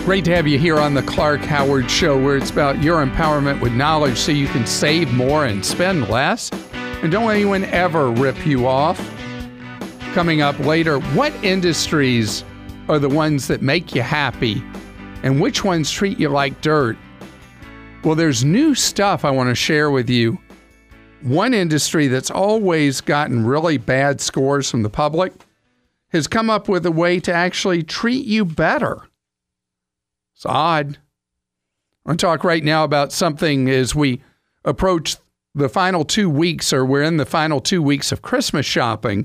Great to have you here on the Clark Howard Show, where it's about your empowerment with knowledge so you can save more and spend less. And don't let anyone ever rip you off. Coming up later, what industries are the ones that make you happy and which ones treat you like dirt? Well, there's new stuff I want to share with you. One industry that's always gotten really bad scores from the public has come up with a way to actually treat you better. It's odd. I want to talk right now about something as we approach the final 2 weeks, or we're in the final 2 weeks of Christmas shopping.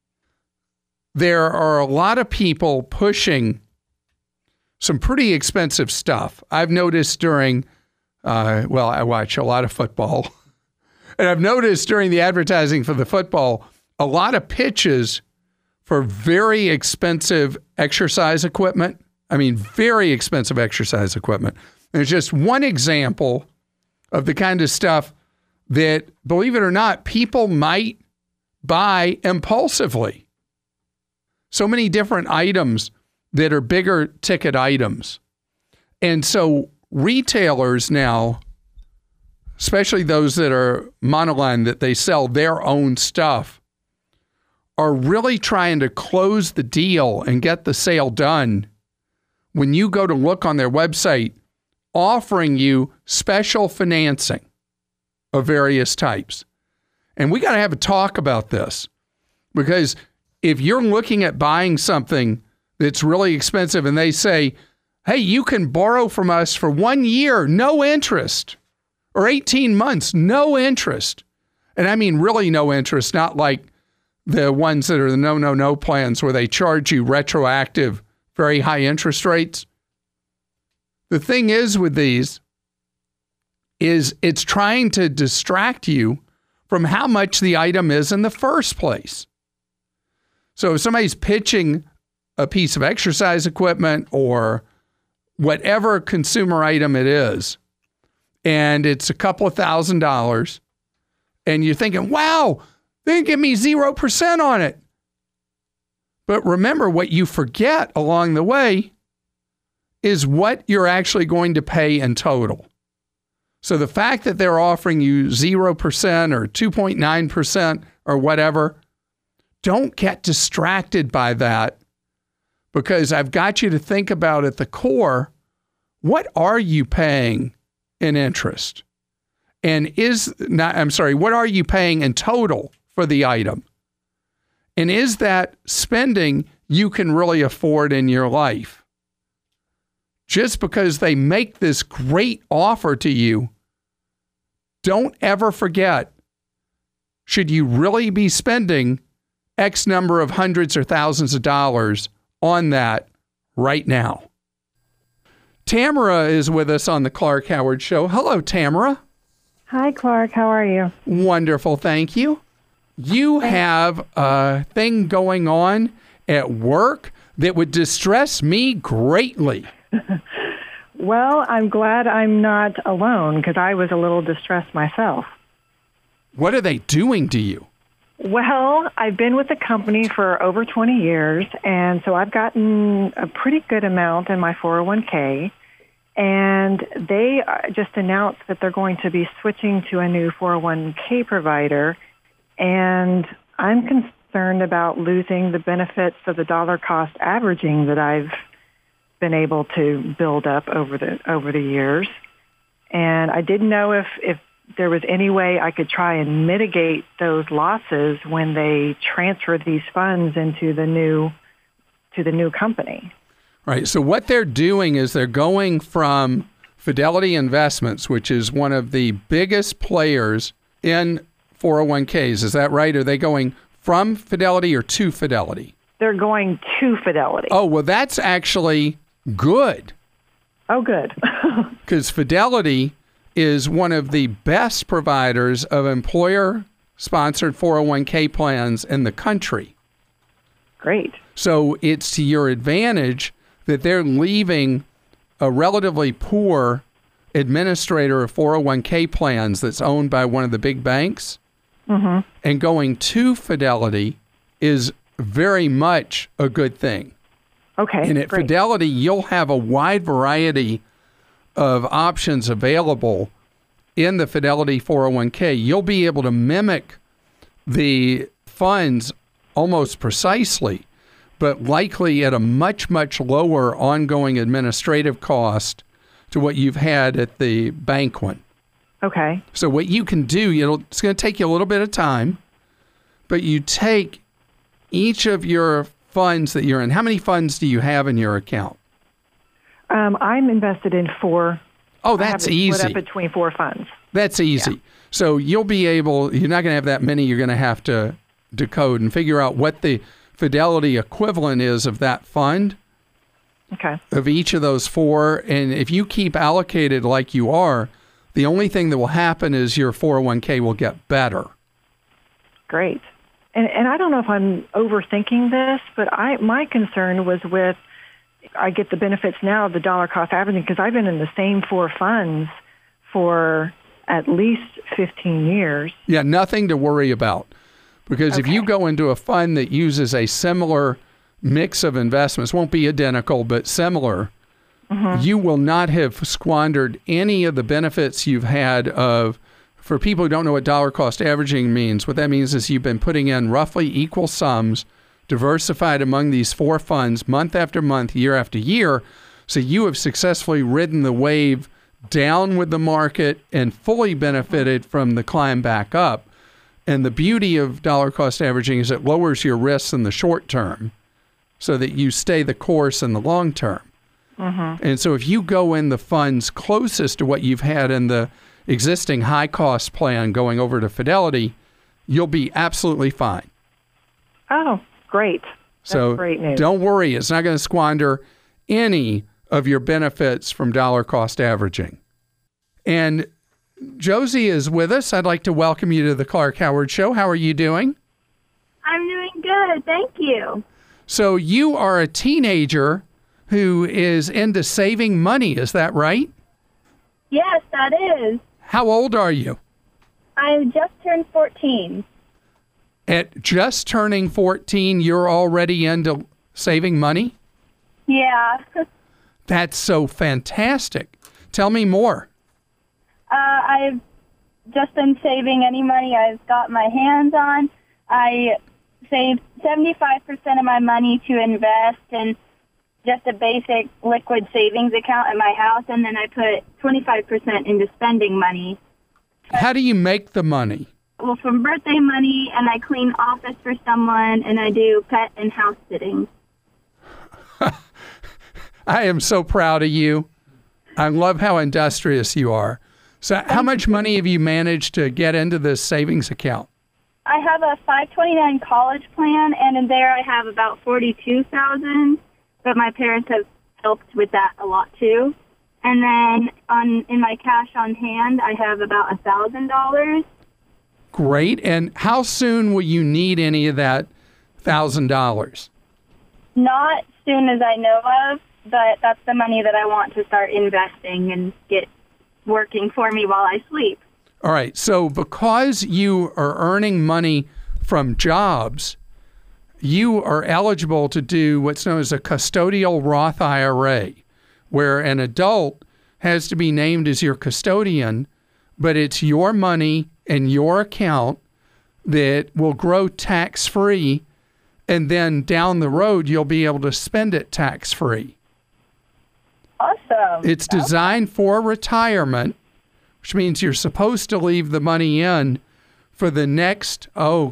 There are a lot of people pushing some pretty expensive stuff. I've noticed during, I watch a lot of football. And I've noticed during the advertising for the football, a lot of pitches for very expensive exercise equipment. I mean, very expensive exercise equipment. And it's just one example of the kind of stuff that, believe it or not, people might buy impulsively. So many different items that are bigger ticket items. And so retailers now, especially those that are monoline, that they sell their own stuff, are really trying to close the deal and get the sale done when you go to look on their website, offering you special financing of various types. And we got to have a talk about this, because if you're looking at buying something that's really expensive and they say, hey, you can borrow from us for 1 year, no interest, or 18 months, no interest. And I mean really no interest, not like the ones that are the no plans where they charge you retroactive, very high interest rates. The thing is with these is it's trying to distract you from how much the item is in the first place. So if somebody's pitching a piece of exercise equipment or whatever consumer item it is, and it's a couple of $1,000s, and you're thinking, wow, they give me 0% on it. But remember, what you forget along the way is what you're actually going to pay in total. So the fact that they're offering you 0% or 2.9% or whatever, don't get distracted by that, because I've got you to think about at the core, what are you paying in interest? And what are you paying in total for the item? And is that spending you can really afford in your life? Just because they make this great offer to you, don't ever forget, should you really be spending X number of hundreds or thousands of dollars on that right now? Tamara is with us on the Clark Howard Show. Hello, Tamara. Hi, Clark. How are you? Wonderful, thank you. You have a thing going on at work that would distress me greatly. Well, I'm glad I'm not alone, because I was a little distressed myself. What are they doing to you? Well, I've been with the company for over 20 years, and so I've gotten a pretty good amount in my 401k, and they just announced that they're going to be switching to a new 401k provider, and I'm concerned about losing the benefits of the dollar cost averaging that I've been able to build up over the years. And I didn't know if there was any way I could try and mitigate those losses when they transfer these funds into the new company. Right. So what they're doing is they're going from Fidelity Investments, which is one of the biggest players in 401ks. Is that right? Are they going from Fidelity or to Fidelity? They're going to Fidelity. Oh, well, that's actually good. Oh, good. Because Fidelity is one of the best providers of employer-sponsored 401k plans in the country. Great. So it's to your advantage that they're leaving a relatively poor administrator of 401k plans that's owned by one of the big banks, and going to Fidelity is very much a good thing. Okay. And at great. Fidelity, you'll have a wide variety of options available in the Fidelity 401k. You'll be able to mimic the funds almost precisely, but likely at a much, much lower ongoing administrative cost to what you've had at the bank one. Okay. So what you can do, it's going to take you a little bit of time, but you take each of your funds that you're in. How many funds do you have in your account? I'm invested in 4. Oh, that's easy. Split up between 4 funds. That's easy. Yeah. So you'll be able, you're not going to have that many. You're going to have to decode and figure out what the Fidelity equivalent is of that fund. Okay. Of each of those 4. And if you keep allocated like you are, the only thing that will happen is your 401k will get better. Great. And I don't know if I'm overthinking this, but my concern was with, I get the benefits now of the dollar cost averaging because I've been in the same 4 funds for at least 15 years. Yeah, nothing to worry about. Because if you go into a fund that uses a similar mix of investments, won't be identical, but similar, you will not have squandered any of the benefits you've had of, for people who don't know what dollar cost averaging means, what that means is you've been putting in roughly equal sums diversified among these 4 funds month after month, year after year. So you have successfully ridden the wave down with the market and fully benefited from the climb back up. And the beauty of dollar cost averaging is it lowers your risks in the short term so that you stay the course in the long term. And so if you go in the funds closest to what you've had in the existing high cost plan going over to Fidelity, you'll be absolutely fine. Oh, great. That's great news. Don't worry. It's not going to squander any of your benefits from dollar cost averaging. And Josie is with us. I'd like to welcome you to the Clark Howard Show. How are you doing? I'm doing good. Thank you. So you are a teenager who is into saving money. Is that right? Yes, that is. How old are you? I just turned 14. At just turning 14, you're already into saving money? Yeah. That's so fantastic. Tell me more. I've just been saving any money I've got my hands on. I saved 75% of my money to invest in just a basic liquid savings account at my house, and then I put 25% into spending money. How do you make the money? Well, from birthday money, and I clean office for someone, and I do pet and house sitting. I am so proud of you. I love how industrious you are. So how much money have you managed to get into this savings account? I have a 529 college plan, and in there I have about $42,000, but my parents have helped with that a lot too. And then in my cash on hand, I have about $1,000. Great. And how soon will you need any of that $1,000? Not soon as I know of, but that's the money that I want to start investing and get working for me while I sleep. All right. So because you are earning money from jobs, you are eligible to do what's known as a custodial Roth IRA, where an adult has to be named as your custodian, but it's your money in your account that will grow tax-free, and then down the road, you'll be able to spend it tax-free. Awesome. It's designed for retirement, which means you're supposed to leave the money in for the next,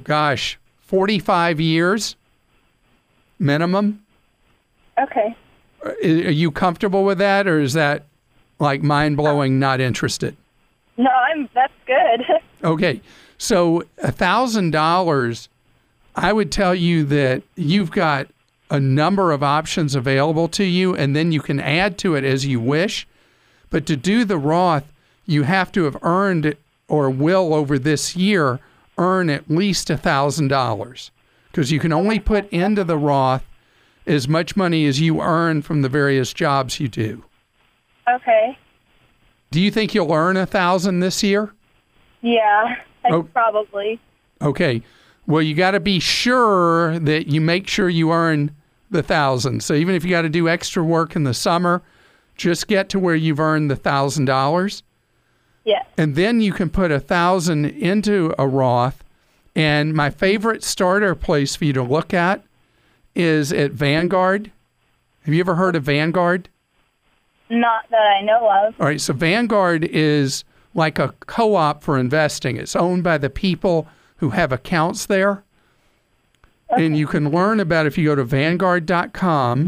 45 years minimum. Okay. Are you comfortable with that, or is that like mind-blowing, not interested? No, that's good. Okay. So $1,000, I would tell you that you've got a number of options available to you, and then you can add to it as you wish. But to do the Roth, you have to have earned, or will over this year, earn at least $1,000, because you can only put into the Roth as much money as you earn from the various jobs you do. Okay. Do you think you'll earn $1,000 this year? Yeah, probably. Okay. Well, you got to be sure that you make sure you earn the 1,000. So even if you got to do extra work in the summer, just get to where you've earned the $1,000. Yes. And then you can put 1,000 into a Roth. And my favorite starter place for you to look at is at Vanguard. Have you ever heard of Vanguard? Not that I know of. All right, so Vanguard is like a co-op for investing. It's owned by the people who have accounts there. Okay. And you can learn about it if you go to Vanguard.com.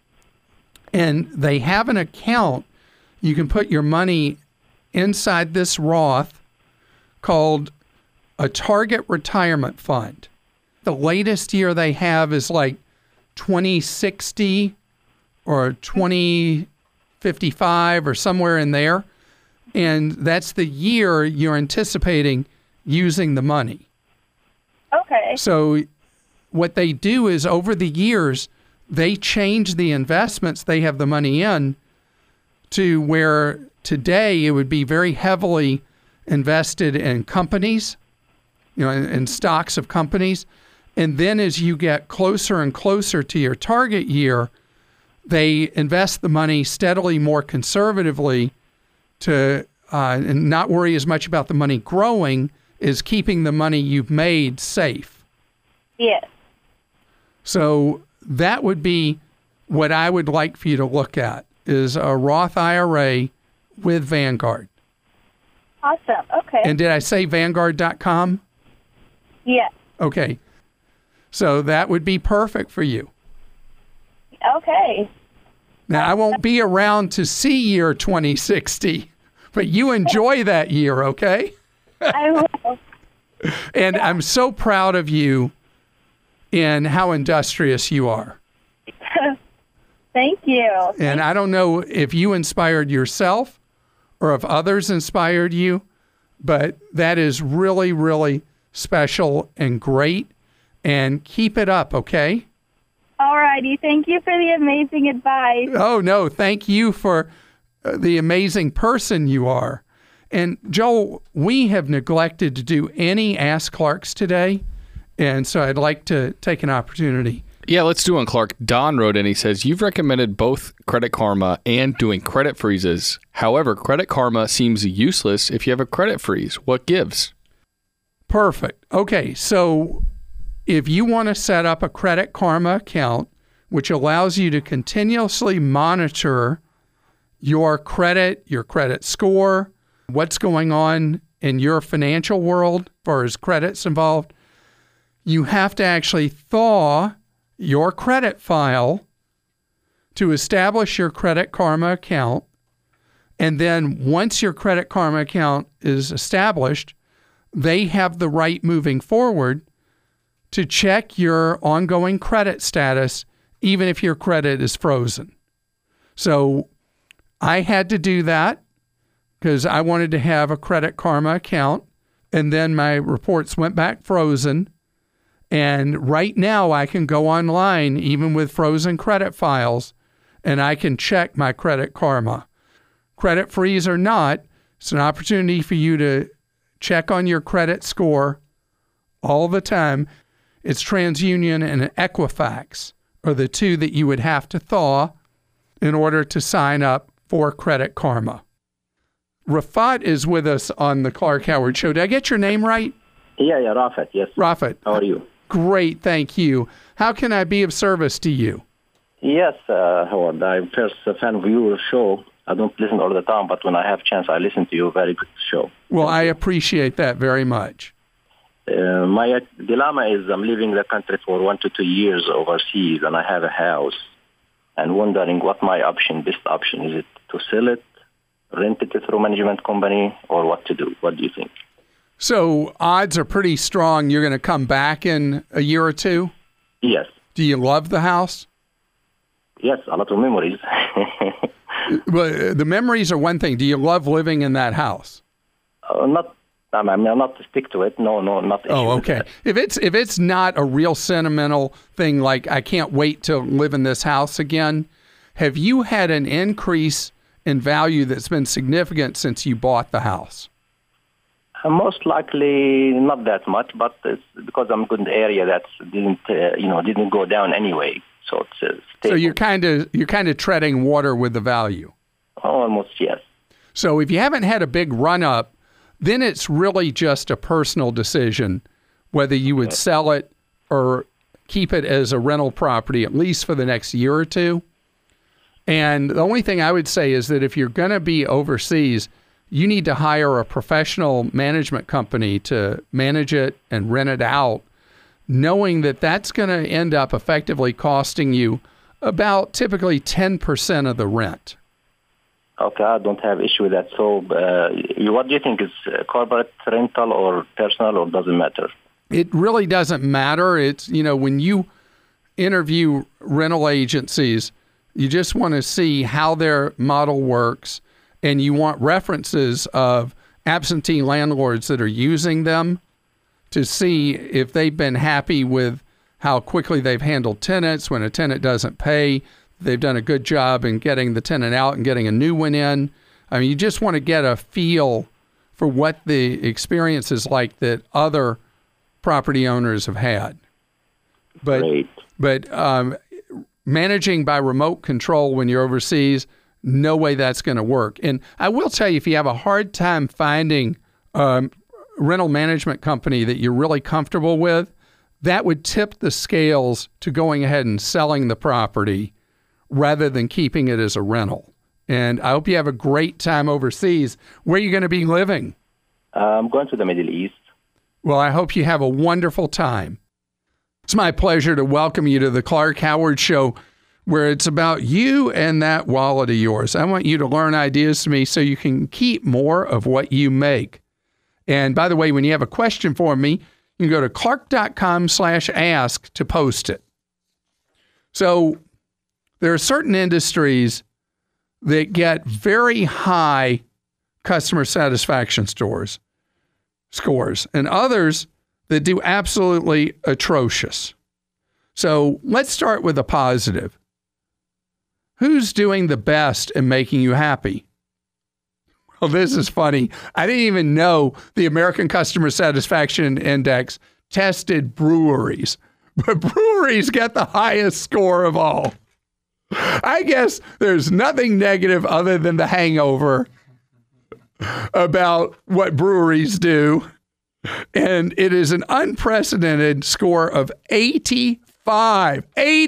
And they have an account. You can put your money inside this Roth called a Target Retirement Fund. The latest year they have is like 2060 or 2055 or somewhere in there. And that's the year you're anticipating using the money. Okay. So what they do is over the years, they change the investments they have the money in to where today it would be very heavily invested in companies, in stocks of companies. And then as you get closer and closer to your target year, they invest the money steadily more conservatively to and not worry as much about the money growing as keeping the money you've made safe. Yes. So that would be what I would like for you to look at, is a Roth IRA with Vanguard. Awesome. Okay. And did I say Vanguard.com? Yes. Okay. So that would be perfect for you. Okay. Now, I won't be around to see year 2060, but you enjoy that year, okay? I will. And I'm so proud of you in how industrious you are. Thank you. And I don't know if you inspired yourself or if others inspired you, but that is really, really special and great. And keep it up, okay? All righty. Thank you for the amazing advice. Oh, no. Thank you for the amazing person you are. And, Joel, we have neglected to do any Ask Clarks today, and so I'd like to take an opportunity. Yeah, let's do one, Clark. Don wrote in, he says, you've recommended both Credit Karma and doing credit freezes. However, Credit Karma seems useless if you have a credit freeze. What gives? Perfect. Okay, so if you want to set up a Credit Karma account, which allows you to continuously monitor your credit score, what's going on in your financial world as far as credit's involved, you have to actually thaw your credit file to establish your Credit Karma account. And then once your Credit Karma account is established, they have the right moving forward to check your ongoing credit status, even if your credit is frozen. So I had to do that because I wanted to have a Credit Karma account, and then my reports went back frozen. And right now I can go online, even with frozen credit files, and I can check my Credit Karma. Credit freeze or not, it's an opportunity for you to check on your credit score all the time. It's TransUnion and Equifax are the two that you would have to thaw in order to sign up for Credit Karma. Rafat is with us on the Clark Howard Show. Did I get your name right? Yeah, Rafat, yes. Rafat. How are you? Great, thank you. How can I be of service to you? Yes, Howard. I'm first a fan of your show. I don't listen all the time, but when I have chance, I listen to you. Very good show. Well, I appreciate that very much. My dilemma is I'm leaving the country for 1 to 2 years overseas, and I have a house. And wondering what my best option is. It to sell it, rent it through a management company, or what to do? What do you think? So odds are pretty strong you're going to come back in a year or two? Yes. Do you love the house? Yes, a lot of memories. Well, the memories are one thing. Do you love living in that house? I'm not to stick to it. No, not. Oh, okay. If it's not a real sentimental thing, like I can't wait to live in this house again, have you had an increase in value that's been significant since you bought the house? Most likely not that much, but it's because I'm good in the area that didn't go down anyway. So it's stable. So you're kind of treading water with the value. Almost, yes. So if you haven't had a big run up, then it's really just a personal decision whether you would sell it or keep it as a rental property, at least for the next year or two. And the only thing I would say is that if you're going to be overseas, you need to hire a professional management company to manage it and rent it out, knowing that that's going to end up effectively costing you about typically 10% of the rent. Okay, I don't have issue with that. So what do you think? Is corporate rental or personal, or doesn't matter? It really doesn't matter. It's, when you interview rental agencies, you just want to see how their model works, and you want references of absentee landlords that are using them to see if they've been happy with how quickly they've handled tenants when a tenant doesn't pay. They've done a good job in getting the tenant out and getting a new one in. I mean, you just want to get a feel for what the experience is like that other property owners have had. But managing by remote control when you're overseas, no way that's going to work. And I will tell you, if you have a hard time finding a rental management company that you're really comfortable with, that would tip the scales to going ahead and selling the property rather than keeping it as a rental. And I hope you have a great time overseas. Where are you going to be living? I'm going to the Middle East. Well, I hope you have a wonderful time. It's my pleasure to welcome you to the Clark Howard Show, where it's about you and that wallet of yours. I want you to learn ideas from me so you can keep more of what you make. And by the way, when you have a question for me, you can go to clark.com/ask to post it. So there are certain industries that get very high customer satisfaction scores, and others that do absolutely atrocious. So let's start with a positive. Who's doing the best in making you happy? Well, this is funny. I didn't even know the American Customer Satisfaction Index tested breweries, but breweries get the highest score of all. I guess there's nothing negative other than the hangover about what breweries do. And it is an unprecedented score of 85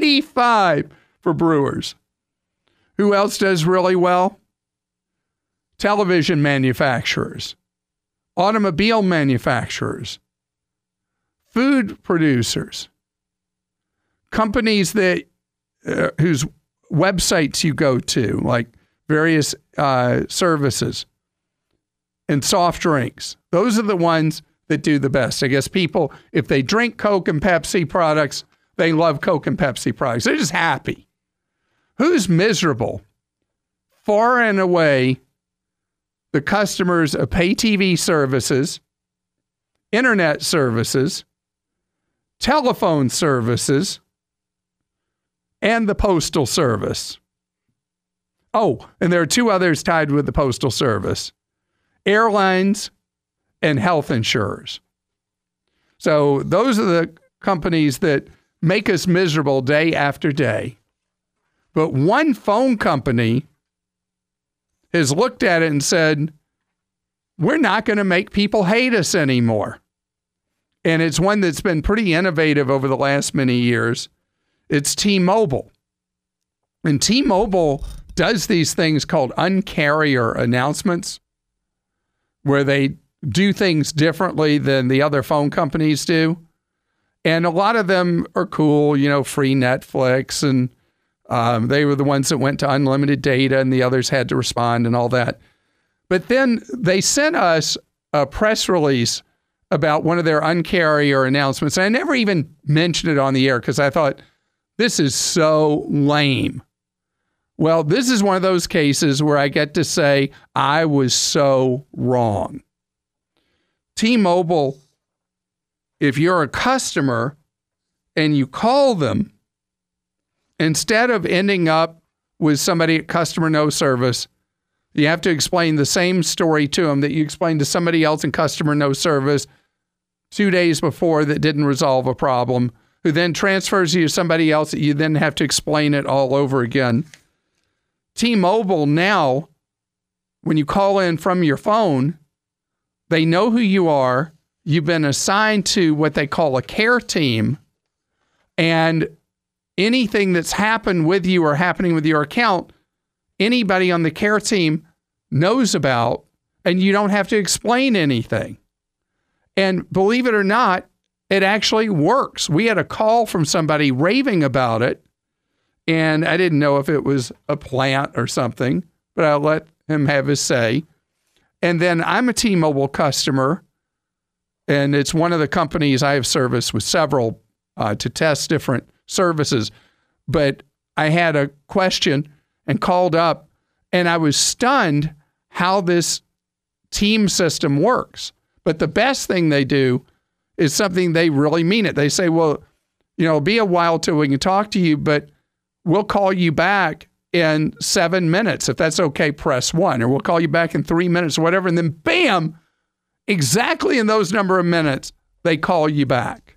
for brewers. Who else does really well? Television manufacturers, automobile manufacturers, food producers, companies that whose websites you go to, like various services, and soft drinks. Those are the ones that do the best. I guess people, if they drink Coke and Pepsi products, they love Coke and Pepsi products. They're just happy. Who's miserable? Far and away, the customers of pay TV services, internet services, telephone services, and the Postal Service. Oh, and there are two others tied with the Postal Service: airlines and health insurers. So those are the companies that make us miserable day after day. But one phone company has looked at it and said, we're not going to make people hate us anymore. And it's one that's been pretty innovative over the last many years. It's T-Mobile. And T-Mobile does these things called uncarrier announcements, where they do things differently than the other phone companies do. And a lot of them are cool, free Netflix, and they were the ones that went to unlimited data, and the others had to respond and all that. But then they sent us a press release about one of their uncarrier announcements. And I never even mentioned it on the air because I thought, this is so lame. Well, this is one of those cases where I get to say I was so wrong. T-Mobile, if you're a customer and you call them, instead of ending up with somebody at customer no service, you have to explain the same story to them that you explained to somebody else in customer no service 2 days before that didn't resolve a problem. who then transfers you to somebody else that you then have to explain it all over again. T-Mobile now, when you call in from your phone, they know who you are. You've been assigned to what they call a care team, and anything that's happened with you or happening with your account, anybody on the care team knows about, and you don't have to explain anything. And believe it or not, it actually works. We had a call from somebody raving about it, and I didn't know if it was a plant or something, but I let him have his say. And then I'm a T-Mobile customer, and it's one of the companies I have service with several to test different services. But I had a question and called up, and I was stunned how this team system works. But the best thing they do is something they really mean it. They say, well, it'll be a while till we can talk to you, but we'll call you back in 7 minutes. If that's okay, press 1. Or we'll call you back in 3 minutes or whatever. And then bam, exactly in those number of minutes, they call you back.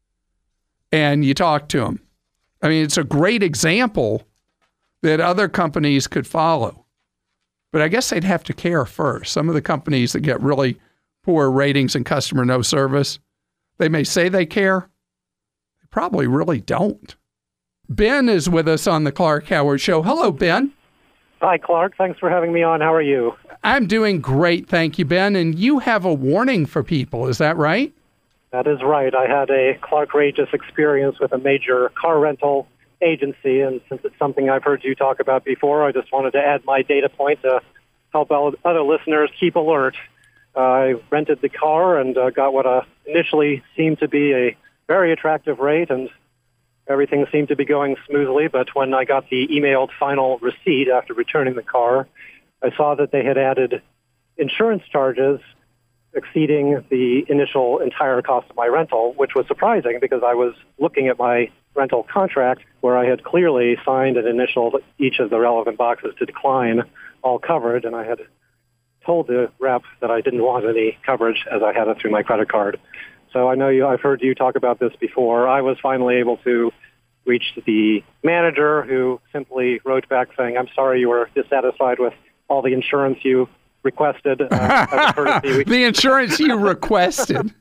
And you talk to them. I mean, it's a great example that other companies could follow. But I guess they'd have to care first. Some of the companies that get really poor ratings and customer no service, they may say they care. They probably really don't. Ben is with us on the Clark Howard Show. Hello, Ben. Hi, Clark. Thanks for having me on. How are you? I'm doing great. Thank you, Ben. And you have a warning for people. Is that right? That is right. I had a Clark-rageous experience with a major car rental agency, and since it's something I've heard you talk about before, I just wanted to add my data point to help other listeners keep alert. I rented the car and got what initially seemed to be a very attractive rate, and everything seemed to be going smoothly. But when I got the emailed final receipt after returning the car, I saw that they had added insurance charges exceeding the initial entire cost of my rental, which was surprising because I was looking at my rental contract where I had clearly signed and initialed each of the relevant boxes to decline all coverage, and I had told the rep that I didn't want any coverage as I had it through my credit card. So I know I've heard you talk about this before. I was finally able to reach the manager, who simply wrote back saying, "I'm sorry you were dissatisfied with all the insurance you requested." As a courtesy, the insurance you requested.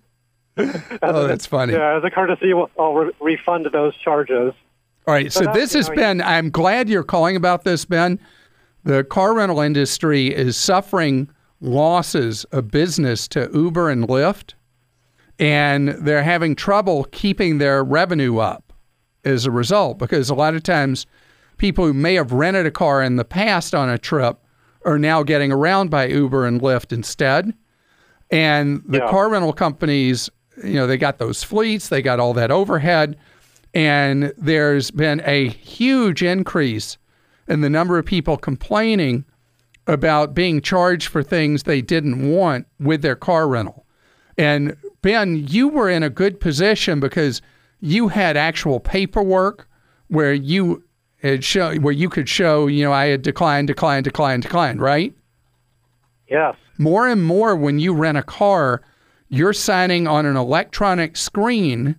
Oh, that's funny. Yeah, as a courtesy, I'll refund those charges. All right, so this has been, I'm glad you're calling about this, Ben. The car rental industry is suffering losses of business to Uber and Lyft, and they're having trouble keeping their revenue up as a result, because a lot of times people who may have rented a car in the past on a trip are now getting around by Uber and Lyft instead. And the car rental companies, they got those fleets, they got all that overhead, and there's been a huge increase in the number of people complaining about being charged for things they didn't want with their car rental. And Ben, you were in a good position because you had actual paperwork where you could show, I had declined, right? Yes. More and more when you rent a car, you're signing on an electronic screen,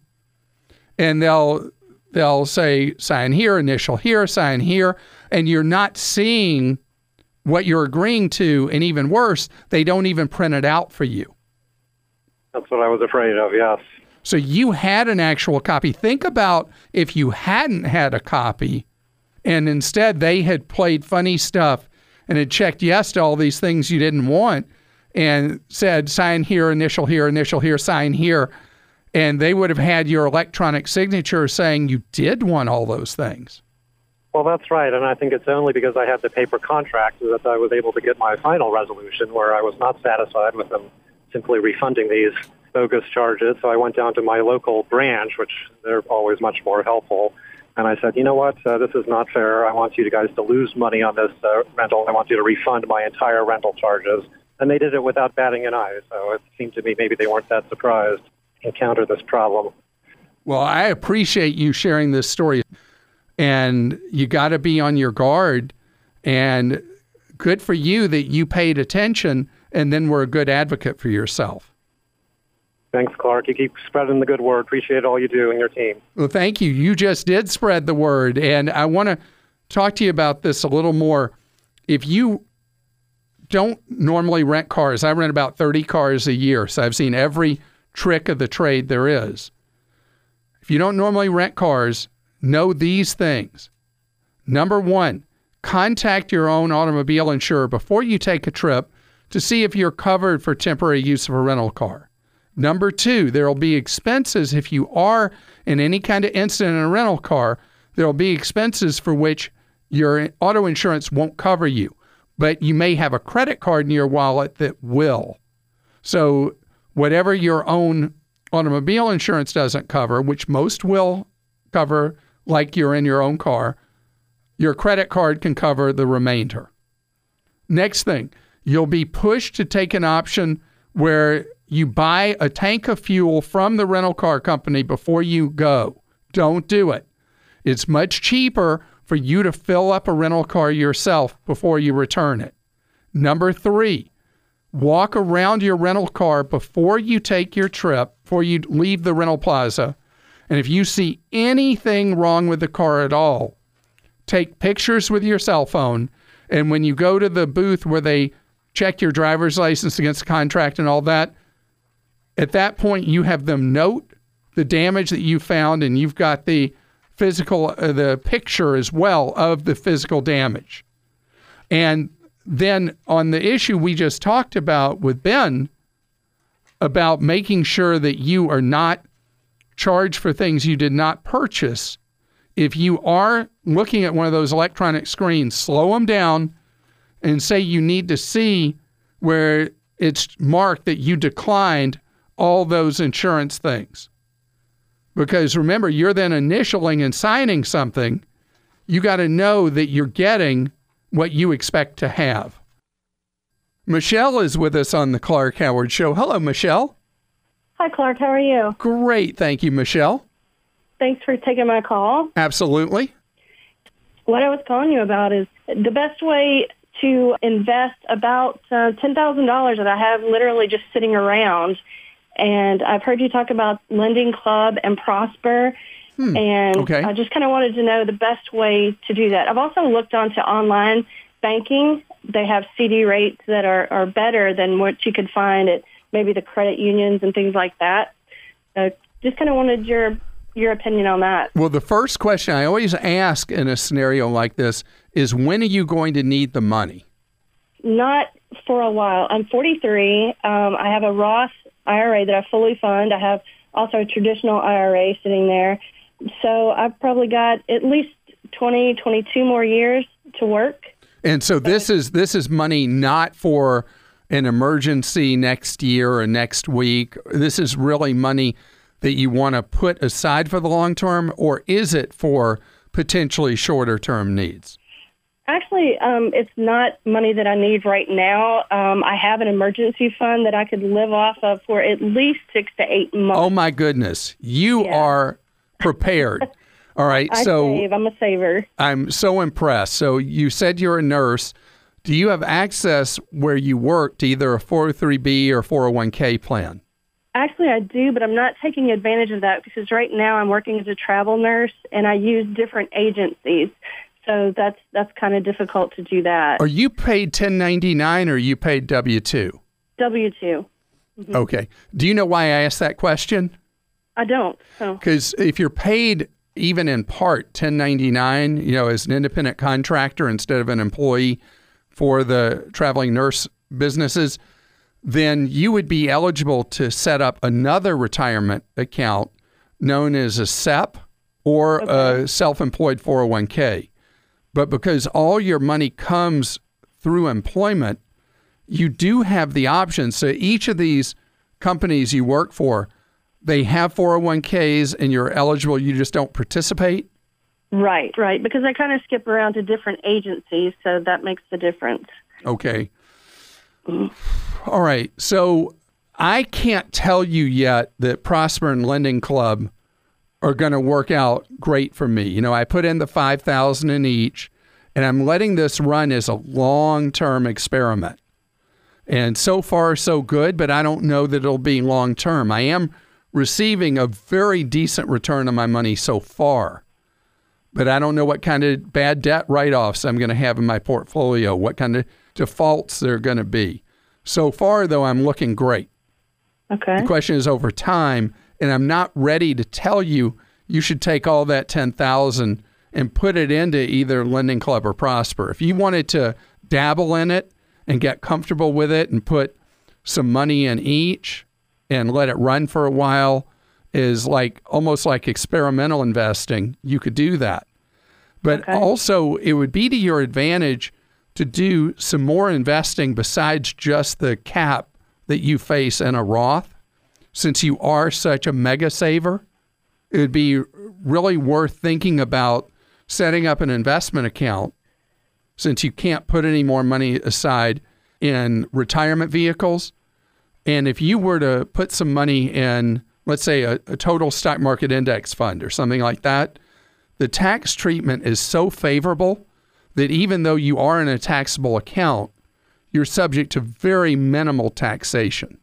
and they'll say sign here, initial here, sign here, and you're not seeing what you're agreeing to, and even worse, they don't even print it out for you. That's what I was afraid of, yes. So you had an actual copy. Think about if you hadn't had a copy, and instead they had played funny stuff and had checked yes to all these things you didn't want and said sign here, initial here, sign here, and they would have had your electronic signature saying you did want all those things. Well, that's right, and I think it's only because I had the paper contract that I was able to get my final resolution where I was not satisfied with them simply refunding these bogus charges. So I went down to my local branch, which they're always much more helpful, and I said, you know what, this is not fair. I want you guys to lose money on this rental. I want you to refund my entire rental charges. And they did it without batting an eye, so it seemed to me maybe they weren't that surprised to encounter this problem. Well, I appreciate you sharing this story, and you got to be on your guard, and good for you that you paid attention and then were a good advocate for yourself. Thanks, Clark. You keep spreading the good word. Appreciate all you do and your team. Well, thank you. You just did spread the word. And I want to talk to you about this a little more. If you don't normally rent cars, I rent about 30 cars a year, so I've seen every trick of the trade there is. If you don't normally rent cars, know these things. Number one, contact your own automobile insurer before you take a trip to see if you're covered for temporary use of a rental car. Number two, there will be expenses if you are in any kind of incident in a rental car. There will be expenses for which your auto insurance won't cover you, but you may have a credit card in your wallet that will. So whatever your own automobile insurance doesn't cover, which most will cover, like you're in your own car, your credit card can cover the remainder. Next thing, you'll be pushed to take an option where you buy a tank of fuel from the rental car company before you go. Don't do it. It's much cheaper for you to fill up a rental car yourself before you return it. Number three, walk around your rental car before you take your trip, before you leave the rental plaza. And if you see anything wrong with the car at all, take pictures with your cell phone. And when you go to the booth where they check your driver's license against the contract and all that, at that point, you have them note the damage that you found, and you've got the the picture as well of the physical damage. And then on the issue we just talked about with Ben about making sure that you are not charged for things you did not purchase, if you are looking at one of those electronic screens, slow them down and say you need to see where it's marked that you declined all those insurance things. Because remember, you're then initialing and signing something. You got to know that you're getting what you expect to have. Michelle is with us on the Clark Howard Show. Hello, Michelle. Hi, Clark. How are you? Great. Thank you, Michelle. Thanks for taking my call. Absolutely. What I was calling you about is the best way to invest about $10,000 that I have literally just sitting around. And I've heard you talk about Lending Club and Prosper. And okay. I just kind of wanted to know the best way to do that. I've also looked onto online banking. They have CD rates that are better than what you could find at maybe the credit unions and things like that. Just kind of wanted your opinion on that. Well, the first question I always ask in a scenario like this is, when are you going to need the money? Not for a while. I'm 43. I have a Roth IRA that I fully fund. I have also a traditional IRA sitting there. So I've probably got at least 20, 22 more years to work. And so this is money not for an emergency next year or next week. This is really money that you want to put aside for the long term, or is it for potentially shorter term needs? Actually, it's not money that I need right now. I have an emergency fund that I could live off of for at least 6 to 8 months. Oh, my goodness. You are prepared. All right. I'm a saver. I'm so impressed. So you said you're a nurse. Do you have access where you work to either a 403B or 401k plan? Actually, I do, but I'm not taking advantage of that because right now I'm working as a travel nurse and I use different agencies. So that's kind of difficult to do that. Are you paid 1099 or are you paid W-2? W-2. Mm-hmm. Okay. Do you know why I asked that question? I don't. Because if you're paid even in part 1099, as an independent contractor instead of an employee for the traveling nurse businesses, then you would be eligible to set up another retirement account known as a SEP or a self-employed 401k. But because all your money comes through employment, you do have the option. So each of these companies you work for, they have 401ks and you're eligible. You just don't participate? Right. Because I kind of skip around to different agencies, so that makes the difference. Okay. All right. So I can't tell you yet that Prosper and Lending Club are going to work out great for me. I put in the $5,000 in each, and I'm letting this run as a long-term experiment. And so far, so good, but I don't know that it'll be long term. I am receiving a very decent return on my money so far, but I don't know what kind of bad debt write-offs I'm going to have in my portfolio, what kind of defaults there are going to be. So far, though, I'm looking great. Okay. The question is over time, and I'm not ready to tell you should take all that $10,000 and put it into either Lending Club or Prosper. If you wanted to dabble in it and get comfortable with it and put some money in each and let it run for a while, is like almost like experimental investing. You could do that. But also, it would be to your advantage to do some more investing besides just the cap that you face in a Roth. Since you are such a mega saver, it would be really worth thinking about setting up an investment account, since you can't put any more money aside in retirement vehicles. And if you were to put some money in, let's say, a total stock market index fund or something like that, the tax treatment is so favorable that even though you are in a taxable account, you're subject to very minimal taxation.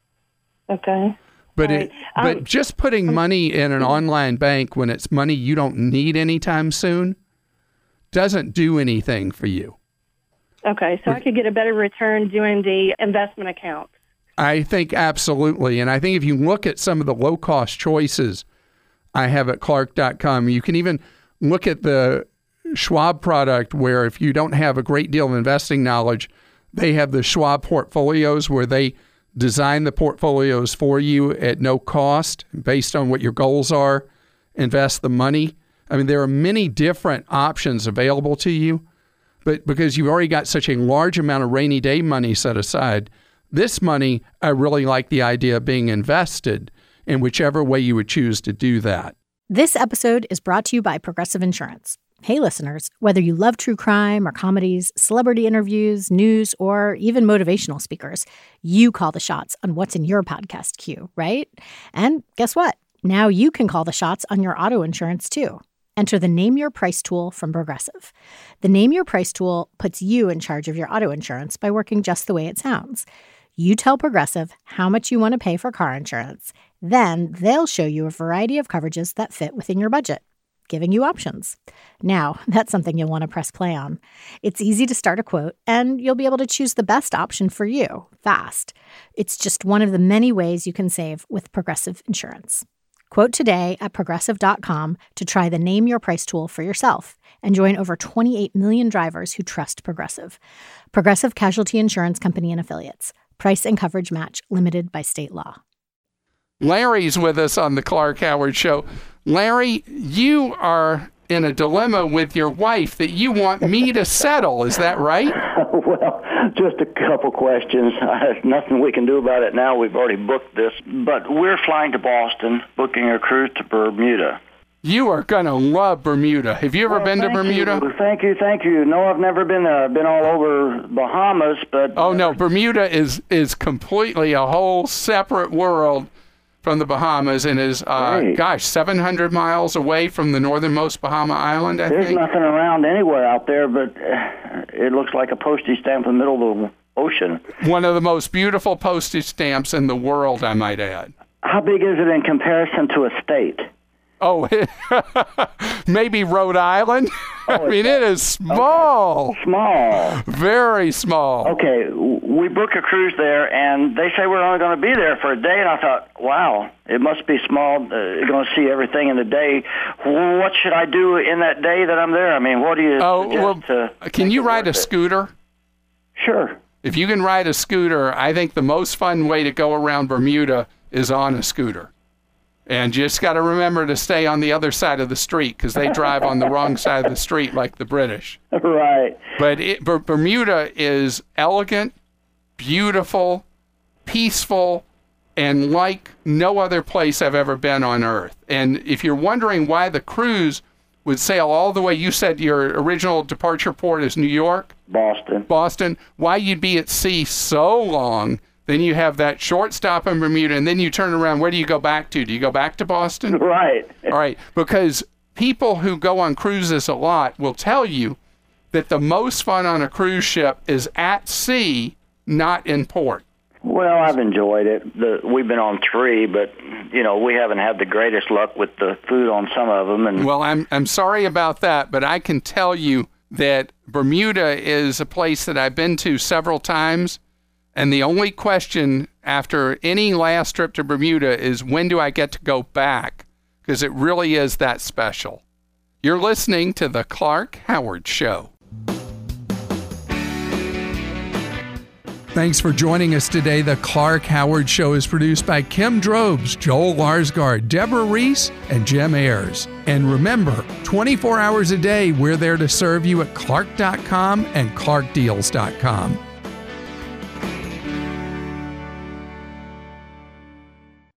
Okay. But right. But just putting money in an online bank when it's money you don't need anytime soon doesn't do anything for you. Okay, so I could get a better return doing the investment account. I think absolutely. And I think if you look at some of the low-cost choices I have at Clark.com, you can even look at the Schwab product where if you don't have a great deal of investing knowledge, they have the Schwab portfolios where they design the portfolios for you at no cost based on what your goals are, invest the money. I mean, there are many different options available to you, but because you've already got such a large amount of rainy day money set aside, this money, I really like the idea of being invested in whichever way you would choose to do that. This episode is brought to you by Progressive Insurance. Hey, listeners, whether you love true crime or comedies, celebrity interviews, news, or even motivational speakers, you call the shots on what's in your podcast queue, right? And guess what? Now you can call the shots on your auto insurance, too. Enter the Name Your Price tool from Progressive. The Name Your Price tool puts you in charge of your auto insurance by working just the way it sounds. You tell Progressive how much you want to pay for car insurance. Then they'll show you a variety of coverages that fit within your budget, giving you options. Now, that's something you'll want to press play on. It's easy to start a quote, and you'll be able to choose the best option for you fast. It's just one of the many ways you can save with Progressive Insurance. Quote today at Progressive.com to try the Name Your Price tool for yourself and join over 28 million drivers who trust Progressive. Progressive Casualty Insurance Company and Affiliates. Price and coverage match limited by state law. Larry's with us on the Clark Howard Show. Larry, you are in a dilemma with your wife that you want me to settle. Is that right? Well, just a couple questions. Nothing we can do about it now. We've already booked this. But we're flying to Boston, booking a cruise to Bermuda. You are going to love Bermuda. Have you ever been to Bermuda? Thank you. No, I've never been there. I've been all over Bahamas, but... Oh, no. Bermuda is completely a whole separate world from the Bahamas and is, 700 miles away from the northernmost Bahama island, I think. There's nothing around anywhere out there, but it looks like a postage stamp in the middle of the ocean. One of the most beautiful postage stamps in the world, I might add. How big is it in comparison to a state? Oh, maybe Rhode Island? I mean, it is small. Okay. Small. Very small. Okay, we booked a cruise there, and they say we're only going to be there for a day, and I thought, wow, it must be small. You're going to see everything in the day. What should I do in that day that I'm there? I mean, what do you suggest? Can you ride a scooter? Sure. If you can ride a scooter, I think the most fun way to go around Bermuda is on a scooter. And you just got to remember to stay on the other side of the street because they drive on the wrong side of the street like the British. Right. But Bermuda is elegant, beautiful, peaceful, and like no other place I've ever been on Earth. And if you're wondering why the cruise would sail all the way, you said your original departure port is New York? Boston. Why you'd be at sea so long. Then you have that short stop in Bermuda, and then you turn around. Where do you go back to? Do you go back to Boston? Right. All right, because people who go on cruises a lot will tell you that the most fun on a cruise ship is at sea not in port? Well, I've enjoyed it. We've been on 3, but, we haven't had the greatest luck with the food on some of them. And well, I'm sorry about that, but I can tell you that Bermuda is a place that I've been to several times, and the only question after any last trip to Bermuda is, when do I get to go back? Because it really is that special. You're listening to The Clark Howard Show. Thanks for joining us today. The Clark Howard Show is produced by Kim Drobes, Joel Larsgaard, Deborah Reese, and Jim Ayers. And remember, 24 hours a day, we're there to serve you at Clark.com and ClarkDeals.com.